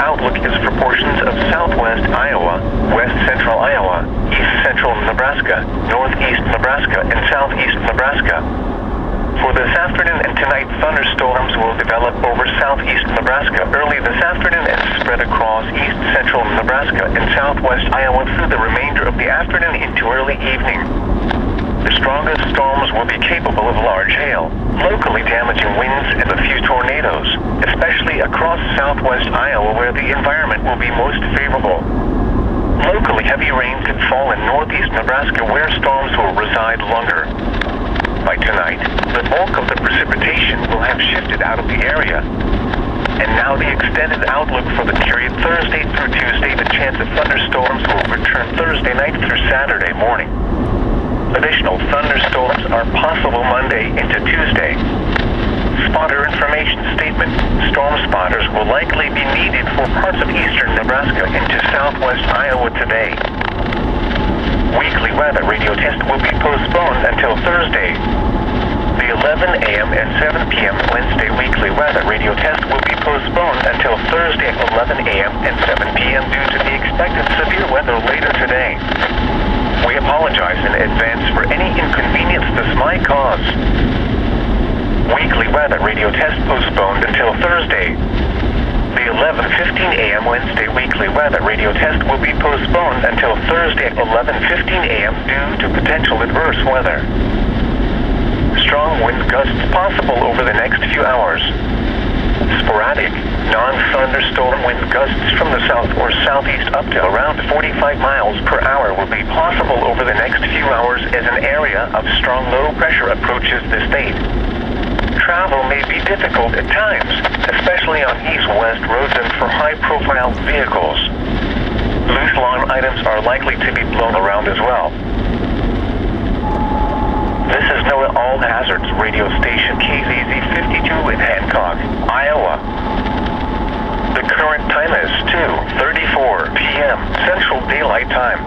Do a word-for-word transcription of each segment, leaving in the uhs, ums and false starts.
outlook is for portions of southwest Iowa, west central Iowa, east central Nebraska, northeast Nebraska, and southeast Nebraska. For this afternoon and tonight, thunderstorms will develop over southeast Nebraska early this afternoon and spread across east central Nebraska and southwest Iowa through the remainder of the afternoon into early evening. The strongest storms will be capable of large hail, locally damaging winds, and a few tornadoes, especially across southwest Iowa where the environment will be most favorable. Locally, heavy rain could fall in northeast Nebraska where storms will reside longer. By tonight, the bulk of the precipitation will have shifted out of the area. And now the extended outlook for the period Thursday through Tuesday, the chance of thunderstorms will return Thursday night through Saturday morning. Additional thunderstorms are possible Monday into Tuesday. Spotter information statement. Storm spotters will likely be needed for parts of eastern Nebraska into southwest Iowa today. Weekly weather radio test will be postponed until Thursday. The eleven a.m. and seven p.m. Wednesday weekly weather radio test will be postponed until Thursday at eleven a.m. and seven p.m. due to the expected severe weather later today. We apologize in advance for any inconvenience this might cause. Weekly weather radio test postponed until Thursday. The eleven fifteen a.m. Wednesday weekly weather radio test will be postponed until Thursday at eleven fifteen a.m. due to potential adverse weather. Strong wind gusts possible over the next few hours. Sporadic, non-thunderstorm wind gusts from the south or southeast up to around forty-five miles per hour will be possible over the next few hours as an area of strong low pressure approaches the state. Travel may be difficult at times, especially on east-west roads and for high-profile vehicles. Loose alarm items are likely to be blown around as well. This is NOAA All Hazards radio station K Z Z fifty-two in Hancock, Iowa. The current time is two thirty-four p.m. Central Daylight Time.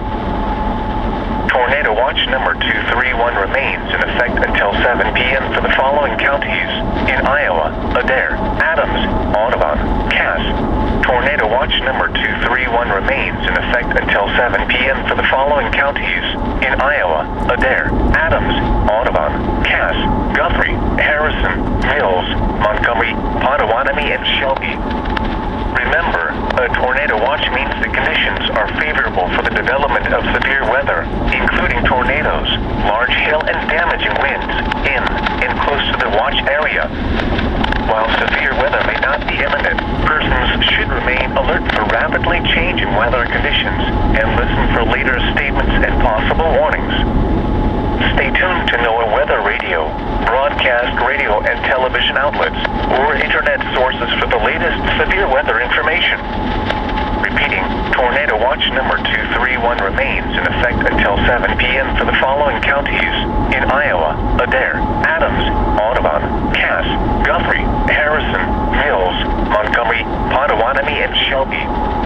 Tornado watch number two three one remains in effect until seven p.m. for the following counties in Iowa: Adair, Adams, Audubon, Cass. Tornado watch number two three one remains in effect until seven p.m. for the following counties in Iowa: Adair, Adams, Audubon, Cass, Guthrie, Harrison, Mills, Montgomery, Potawatomi, and Shelby. Remember, a tornado watch means the conditions are favorable for the development of severe weather, including tornadoes, large hail, and damaging winds in and close to the watch area. While severe weather may not be imminent, persons should remain alert for rapidly changing weather conditions and listen for later statements and possible warnings. Stay tuned to NOAA Weather Radio, broadcast radio and television outlets, or internet sources for the latest severe weather information. Repeating, tornado watch number two three one remains in effect until seven p.m. for the following counties in Iowa: Adair, Adams, Audubon, Cass, Guthrie, Harrison, Mills, Montgomery, Potawatomi, and Shelby.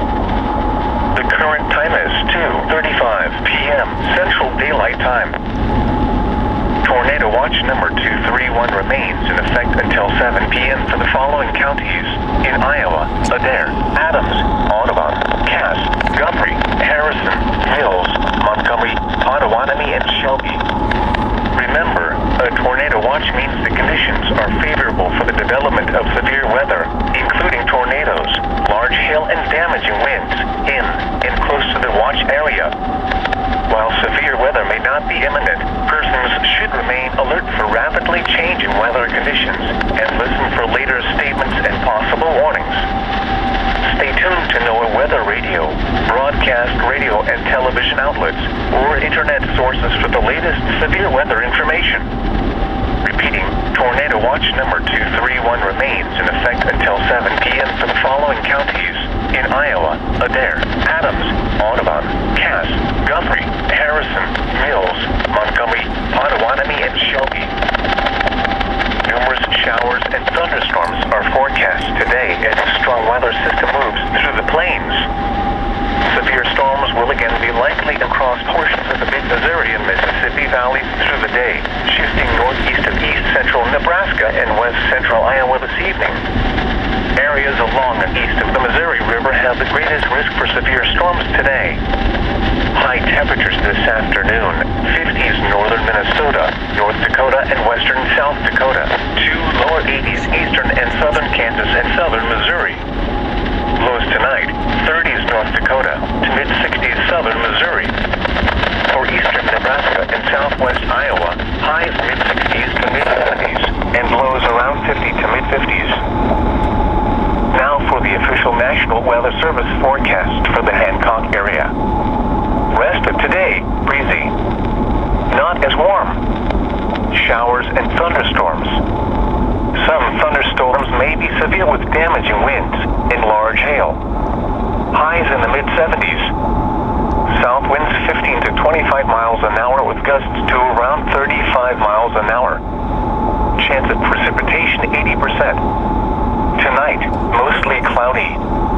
The current time is two thirty-five p.m. Central Daylight Time. Tornado watch number two three one remains in effect until seven p.m. for the following counties in Iowa: Adair, Adams, Audubon, Cass, Guthrie, Harrison, Mills, Montgomery, Potawatomi, and Shelby. Remember, a tornado watch means the conditions are favorable for the development of severe weather, including tornadoes, large hail, and damaging winds in and close to the watch area. While severe weather may not be imminent, persons should remain alert for rapidly changing weather conditions and listen for later statements and possible warnings. Stay tuned to NOAA Weather Radio, broadcast radio and television outlets, or internet sources for the latest severe weather information. Repeating, tornado watch number two three one remains in effect until seven p.m. for the following counties in Iowa: Adair, Adams, Audubon, Cass, Guthrie, Harrison, Mills, Montgomery, Potawatomi, and Shelby. Numerous showers and thunderstorms are forecast today as a strong weather system moves through the plains. Severe storms will again be likely across portions of the Mid-Missouri and Mississippi valleys through the day, shifting northeast of east central Nebraska and west central Iowa this evening. Areas along and east of the Missouri River have the greatest risk for severe storms today. High temperatures this afternoon, fifties northern Minnesota, North Dakota, and western South Dakota, to lower eighties eastern and southern Kansas and southern Missouri. Lows tonight, thirties North Dakota to mid-sixties southern Missouri. For eastern Nebraska and southwest Iowa, highs mid-sixties to mid-seventies, and lows around fifty to mid-fifties. Now for the official National Weather Service forecast for the Hancock area. Rest of today, breezy. Not as warm. Showers and thunderstorms. Some thunderstorms may be severe with damaging winds and large hail. Highs in the mid-seventies. South winds fifteen to twenty-five miles an hour with gusts to around thirty-five miles an hour. Chance of precipitation eighty percent. Tonight, mostly cloudy.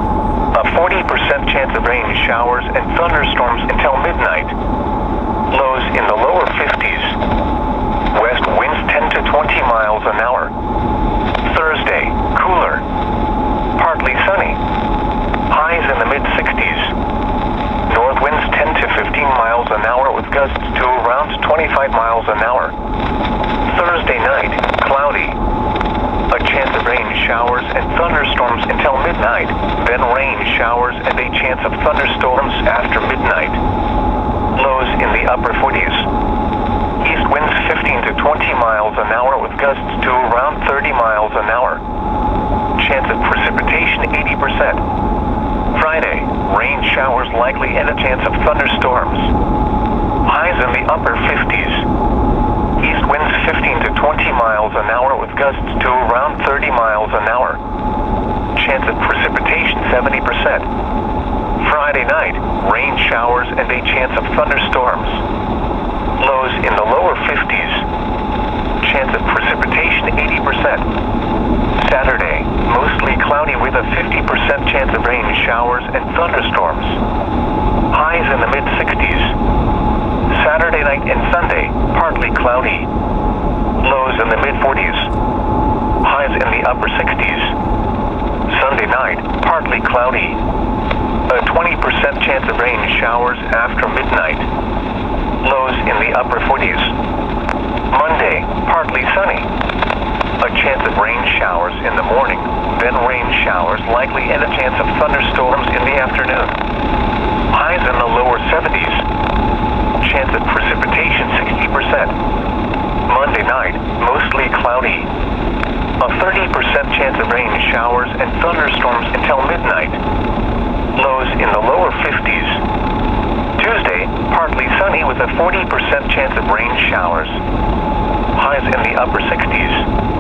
A forty percent chance of rain, showers, and thunderstorms until midnight. Lows in the lower fifties. West winds ten to twenty miles an hour. Thursday, cooler. Partly sunny. Highs in the mid-sixties. North winds ten to fifteen miles an hour with gusts to around twenty-five miles an hour. Thursday night, cloudy. A chance of rain, showers, and thunderstorms until midnight. Then rain, showers, and a chance of thunderstorms after midnight. Lows in the upper forties. East winds fifteen to twenty miles an hour with gusts to around thirty miles an hour. Chance of precipitation eighty percent. Friday, rain, showers likely, and a chance of thunderstorms. Highs in the upper fifties. East winds fifteen to twenty miles an hour with gusts to around thirty miles an hour. Chance of precipitation seventy percent. Friday night, rain, showers, and a chance of thunderstorms. Lows in the lower fifties. Chance of precipitation eighty percent. Saturday, mostly cloudy with a fifty percent chance of rain, showers, and thunderstorms. Highs in the mid-sixties. Saturday night and Sunday, partly cloudy. Lows in the mid-forties. Highs in the upper sixties. Sunday night, partly cloudy. A twenty percent chance of rain, showers after midnight. Lows in the upper forties. Monday, partly sunny. A chance of rain, showers in the morning, then rain, showers likely, and a chance of thunderstorms in the afternoon. Highs in the lower seventies. Chance of precipitation sixty percent. Monday night, mostly cloudy. A thirty percent chance of rain, showers, and thunderstorms until midnight. Lows in the lower fifties. Tuesday, partly sunny with a forty percent chance of rain, showers. Highs in the upper sixties.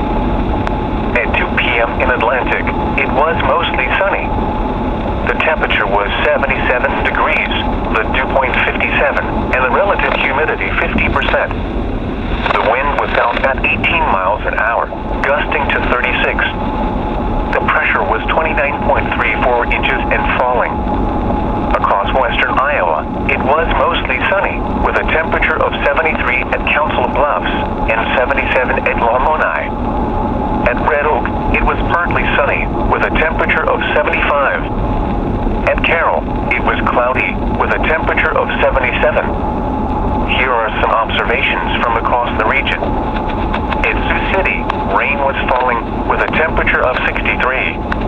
At two p.m. in Atlantic, it was mostly sunny. The temperature was seventy-seven degrees, the dew point fifty-seven, and the relative humidity fifty percent. The wind was out at eighteen miles an hour, gusting to thirty-six. The pressure was twenty-nine point three four inches and falling. Across western Iowa, it was mostly sunny, with a temperature of seventy-three at Council Bluffs and seventy-seven at Lamoni. At Red Oak, it was partly sunny, with a temperature of seventy-five. At Carroll, it was cloudy, with a temperature of seventy-seven. Here are some observations from across the region. At Sioux City, rain was falling, with a temperature of sixty-three.